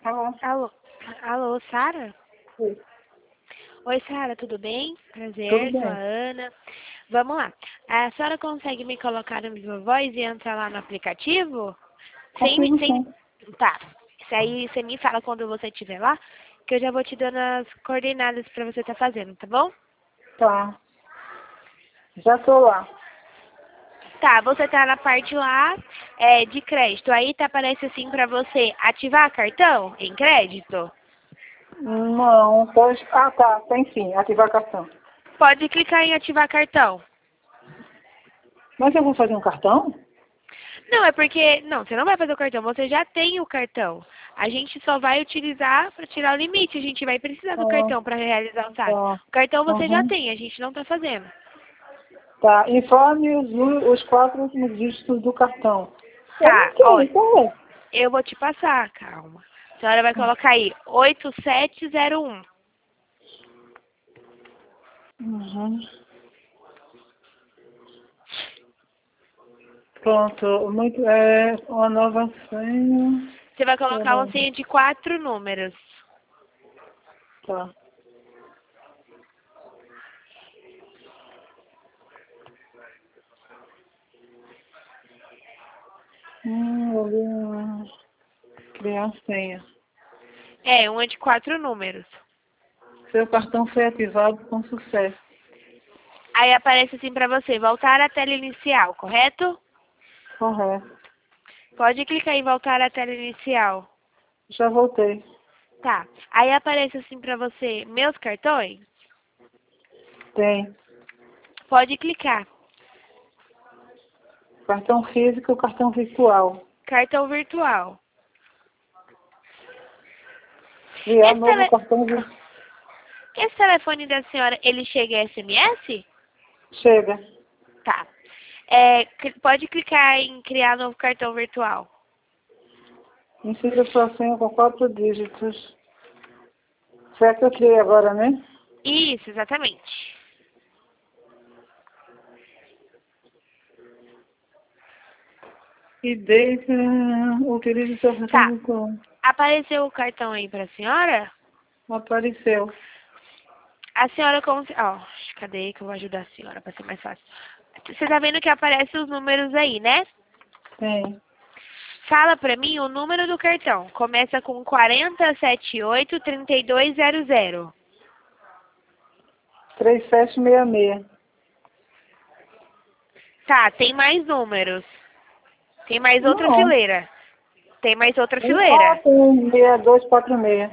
Alô? Alô, alô, Sara? Oi. Oi, Sara, tudo bem? Tudo Prazer, sou a bem. Ana. Vamos lá. A senhora consegue me colocar no Viva Voz e entrar lá no aplicativo? Consigo Sem... sim. Tá. Isso aí você me fala quando você estiver lá, que eu já vou te dando as coordenadas pra você estar fazendo, tá bom? Tá. Já tô lá. Tá, você tá na parte lá de crédito. Aí tá aparece assim pra você ativar cartão em crédito. Não, pode. Ah, tá. Tem sim. Ativar cartão. Pode clicar em ativar cartão. Mas eu vou fazer um cartão? Não, é porque... Não, você não vai fazer o cartão, você já tem o cartão. A gente só vai utilizar para tirar o limite. A gente vai precisar do Ah, cartão para realizar o saque. tá. O cartão você já Uhum. tem, a gente não está fazendo. Tá. Informe os 4 últimos dígitos do cartão. Eu não Tá, tenho, olha, qual é? eu vou te passar, calma. A senhora vai colocar aí, 8701. Uhum. Pronto. Muito, uma nova senha. Você vai colocar uma Pera- senha de 4 números. Tá. Ali, criar a senha. É, uma de 4 números. Seu cartão foi ativado com sucesso. Aí aparece assim pra você, voltar à tela inicial, correto? Correto. Pode clicar em voltar à tela inicial. Já voltei. Tá. Aí aparece assim pra você, meus cartões. Tem. Pode clicar. Cartão físico e cartão virtual. Cartão virtual. Criar Esse, novo tele... cartão virtual. Esse telefone da senhora, ele chega em SMS? Chega. Tá. Pode clicar em criar novo cartão virtual. Insira sua senha com 4 dígitos. Será que eu criei agora, né? Isso, exatamente. E deixa. Utilize seu cartão Tá. virtual. Apareceu o cartão aí pra senhora? Apareceu. A senhora Ó, cadê que eu vou ajudar a senhora pra ser mais fácil? Você tá vendo que aparecem os números aí, né? Tem. Fala pra mim o número do cartão. Começa com 4078-3200. 3766. Tá, tem mais números. Tem mais outra Não. fileira. Tem mais outra Ah, fileira. tem 6246.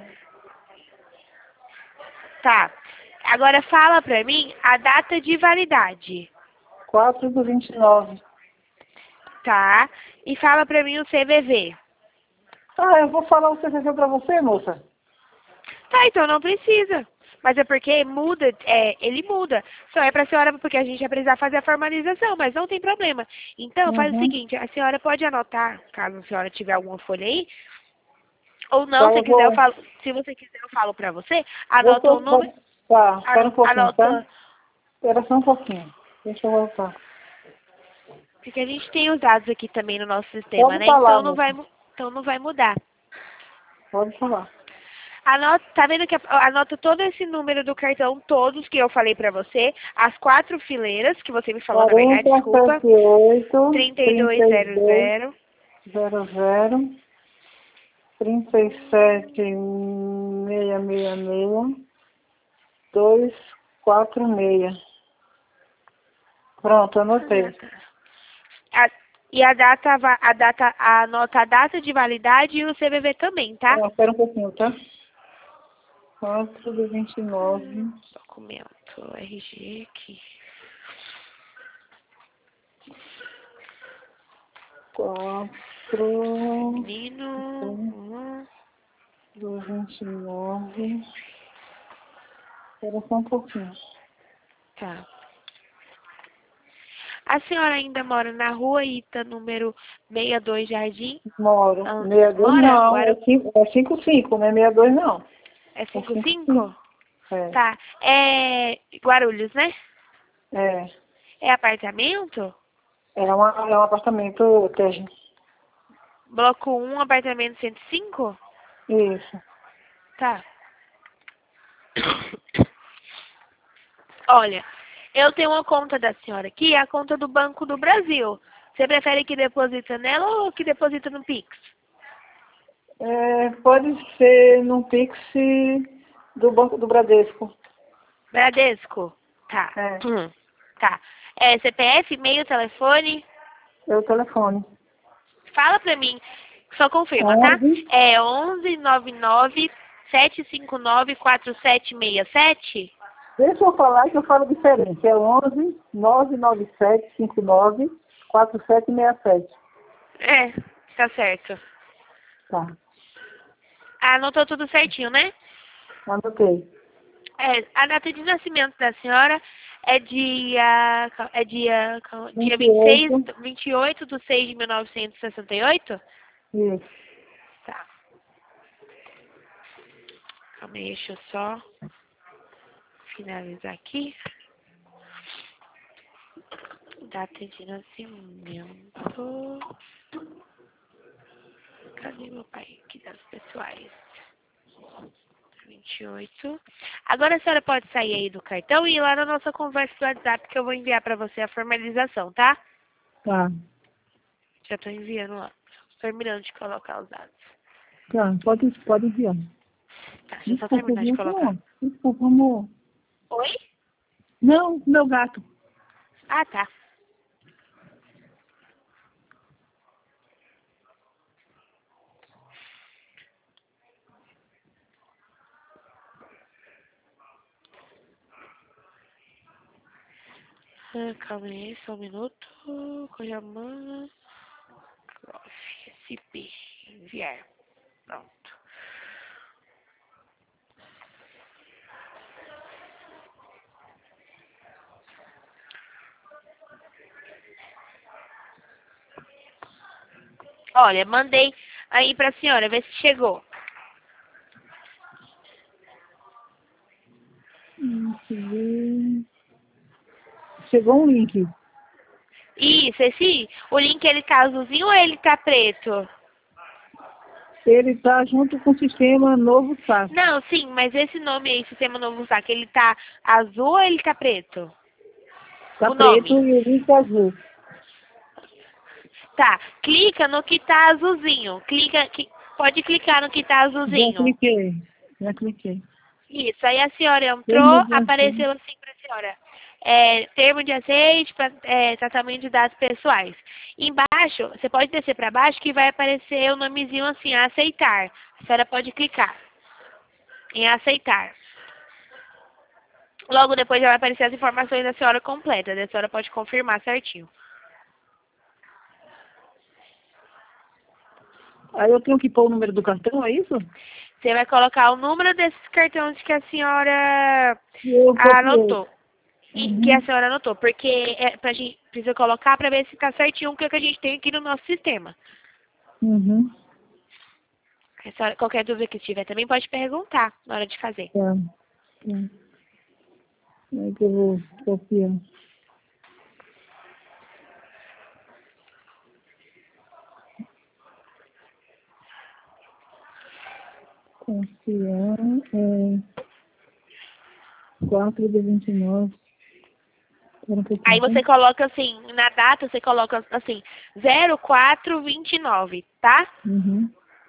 Tá. Agora fala pra mim a data de validade. 4/29. Tá? E fala pra mim o CVV. Ah, eu vou falar o CVV pra você, moça. Tá, então não precisa. Mas é porque muda, ele muda. Só é pra senhora, porque a gente vai precisar fazer a formalização, mas não tem problema. Então, faz o Uhum. seguinte, a senhora pode anotar, caso a senhora tiver alguma folha aí, ou não, Tá, se eu quiser eu vou. falo, se você quiser eu falo pra você, Vou anota o número, tá, espera um pouquinho, tá? anota, Espera só um pouquinho. Deixa eu voltar. porque a gente tem os dados aqui também no nosso sistema, Pode né? falar, Então moça. então não vai mudar. Pode falar. Anota, tá vendo que anota todo esse número do cartão, todos que eu falei pra você, as 4 fileiras que você me falou, na verdade, desculpa, 4078 3200 3200, 37666 246. Pronto, anotei. a- e anota a data de validade e o CVV também, tá? Ah, espera um pouquinho, tá? 4/29. Documento, RG aqui. 4 Menino, 29. Espera só um pouquinho. tá. A senhora ainda mora na rua Ita, número 62 Jardim? Moro. Ah, 62 mora? não, é 55, não é 62 não. É É 55? 55. É, Tá. É Guarulhos, né? é. É apartamento? É um apartamento térreo. Bloco 1, apartamento 105? Isso. Tá. Olha, eu tenho uma conta da senhora aqui, a conta do Banco do Brasil. Você prefere que deposita nela ou que deposita no Pix? Pode ser no Pix do Banco do Bradesco. Bradesco? Tá. É. Tá. CPF, e-mail, telefone? É o telefone. Fala pra mim. Só confirma, tá? 11. É 1199-759-4767? Deixa eu falar que eu falo diferente. É 11 997 59 4767. Tá certo. Tá. Anotou tudo certinho, né? Anotei. A data de nascimento da senhora é dia 28 de 6 de 1968? Isso. Tá. Calma aí, deixa eu só finalizar aqui. Data de nascimento. Cadê meu pai? Aqui das pessoais. 28. Agora a senhora pode sair aí do cartão e ir lá na nossa conversa do WhatsApp que eu vou enviar pra você a formalização, tá? Tá. Já tô enviando lá. Terminando de colocar os dados. Tá. Pode enviar. Tá, deixa eu só terminar de colocar. Desculpa, amor. Oi? Não, meu gato. Ah, tá. Calma aí, só um minuto. Cojamã. SP. Enviar. Pronto. Olha, mandei aí pra senhora, ver se chegou. Deixa eu ver. Chegou um link. Isso, o link ele tá azulzinho ou ele tá preto? Ele tá junto com o sistema Novo SAC. Não, sim, mas esse nome aí, Sistema Novo SAC, ele tá azul ou ele tá preto? Tá O preto nome. e o link é azul. Tá, clica no que tá azulzinho. Pode clicar no que tá azulzinho. Já cliquei. Isso, aí a senhora Termo entrou, de apareceu assim pra senhora. Termo de aceite, tratamento de dados pessoais. Embaixo, você pode descer para baixo que vai aparecer o nomezinho assim, aceitar. A senhora pode clicar em aceitar. Logo depois já vai aparecer as informações da senhora completas. A senhora pode confirmar certinho. Aí eu tenho que pôr o número do cartão, é isso? Você vai colocar o número desses cartões que a senhora Eu copiei. anotou. Que a senhora anotou, porque a gente precisa colocar para ver se está certinho o que a gente tem aqui no nosso sistema. Uhum. Qualquer dúvida que tiver também pode perguntar na hora de fazer. Tá. É que eu vou copiar. Confiar 4 de 29. Aí você coloca assim, na data você coloca assim, 0429, tá? Uhum.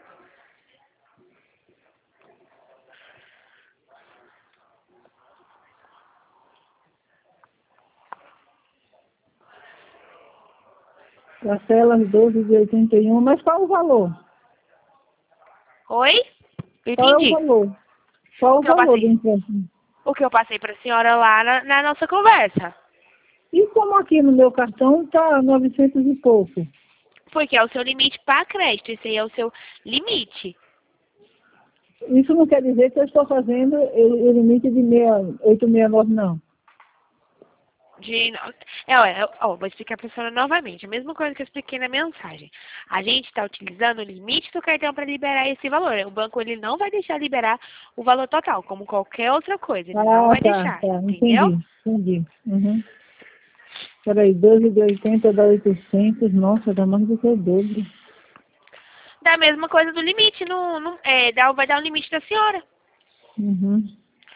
Parcelas 12 de 81. Mas qual o valor? Oi? Qual é o Entendi. valor? Qual o valor do empréstimo? O que eu passei para a senhora lá na nossa conversa. E como aqui no meu cartão está 900 e pouco? Porque é o seu limite para crédito, esse aí é o seu limite. Isso não quer dizer que eu estou fazendo o limite de 869, não. Vou explicar para a senhora novamente. A mesma coisa que eu expliquei na mensagem. A gente está utilizando o limite do cartão para liberar esse valor. O banco ele não vai deixar liberar o valor total, como qualquer outra coisa. Ele não vai deixar, entendeu? Entendi. Uhum. Peraí, 12 de 80 dá 800. Nossa, dá mais do que o dobro. Da mesma coisa do limite, vai dar o limite da senhora. Uhum.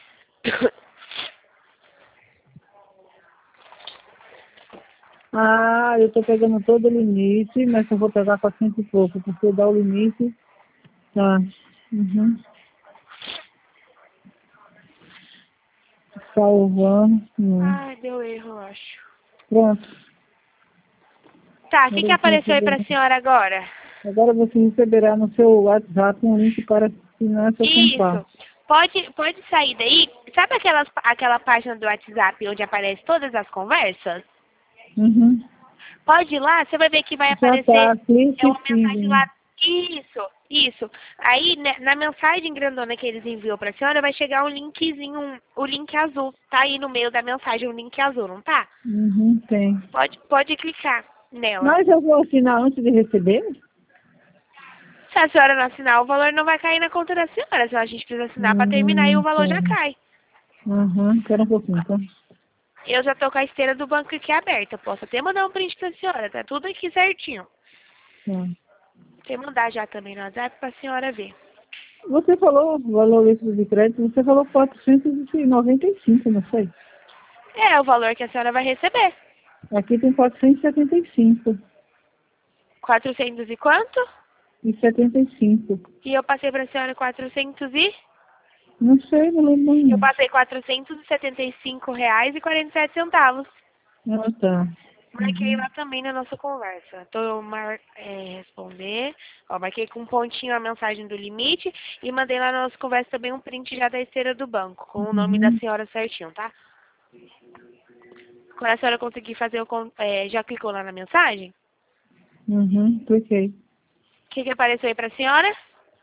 Ah, eu tô pegando todo o limite, mas eu vou pegar 400 e pouco, porque dá o limite. Tá. Uhum. Salvando. Ai, deu erro, eu acho. Pronto. Tá, o que apareceu aí pra senhora agora? Agora você receberá no seu WhatsApp um link para assinar seu Isso. contrato. Pode sair daí. Sabe aquela página do WhatsApp onde aparece todas as conversas? Uhum. Pode ir lá, você vai ver que vai Já aparecer tá, clique uma aqui. mensagem lá. Isso. Aí, né, na mensagem grandona que eles enviou pra senhora, vai chegar um linkzinho, o link azul. Tá aí no meio da mensagem um link azul, não tá? Uhum, tem. Pode clicar nela. Mas eu vou assinar antes de receber? Se a senhora não assinar, o valor não vai cair na conta da senhora. Só a gente precisa assinar pra terminar e o valor já Tá. cai. Uhum, espera um pouquinho, tá? Eu já tô com a esteira do banco aqui aberta. Posso até mandar um print pra senhora. Tá tudo aqui certinho. Tá. Você mandar já também no WhatsApp pra senhora ver. Você falou valor líquido de crédito, você falou 495, não sei. É o valor que a senhora vai receber. Aqui tem 475 400 e quanto? e 75. E eu passei pra senhora 400 e... Não sei, não lembro Eu não. passei R$ 475,47. Ah, tá. Marquei Uhum. lá também na nossa conversa. Responder. Ó, marquei com um pontinho a mensagem do limite e mandei lá na nossa conversa também um print já da esteira do banco, com o nome da Uhum. senhora certinho, tá? Quando a senhora conseguir fazer já clicou lá na mensagem? Uhum, cliquei. O que apareceu aí pra senhora?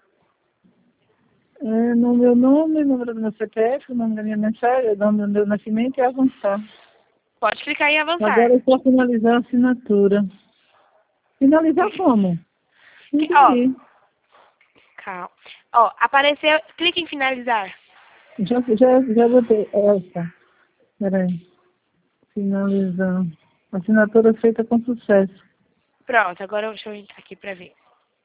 É, no meu nome, número do meu CPF, o nome da minha mensagem, o nome do meu nascimento e avançar. Pode clicar em avançar. Agora é só finalizar a assinatura. Finalizar como? Não Ó, entendi. calma. Ó, apareceu, clique em finalizar. Já botei essa. Peraí. Finalizar. Assinatura feita com sucesso. Pronto, agora deixa eu entrar aqui pra ver.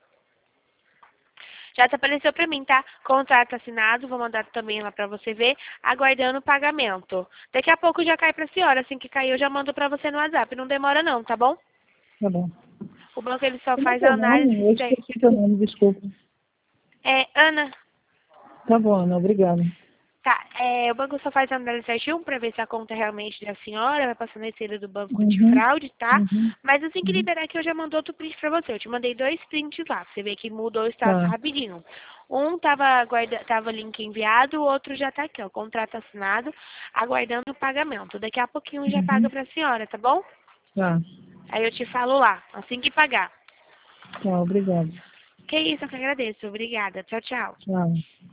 Já apareceu pra mim, tá? Contrato assinado, vou mandar também lá pra você ver, aguardando o pagamento. Daqui a pouco já cai pra senhora, assim que cair eu já mando pra você no WhatsApp, não demora não, tá bom? Tá bom. O banco ele só Como é faz teu a análise nome? Eu daí. esqueci teu nome, desculpa. É, Ana, Tá bom, Ana, obrigada. tá, o banco só faz a análise certinho pra ver se a conta é realmente da senhora, vai passando a receita do banco Uhum, antifraude, tá? uhum, Mas assim que uhum. liberar aqui eu já mando outro print pra você, eu te mandei 2 prints lá, pra você ver que mudou o status Tá. rapidinho. Um tava link enviado, o outro já tá aqui, ó, contrato assinado, aguardando o pagamento. Daqui a pouquinho já paga Uhum, pra senhora, tá bom? tá. Aí eu te falo lá, assim que pagar. Tá, obrigada. Que isso, eu que agradeço. Obrigada. Tchau, tchau. Tchau.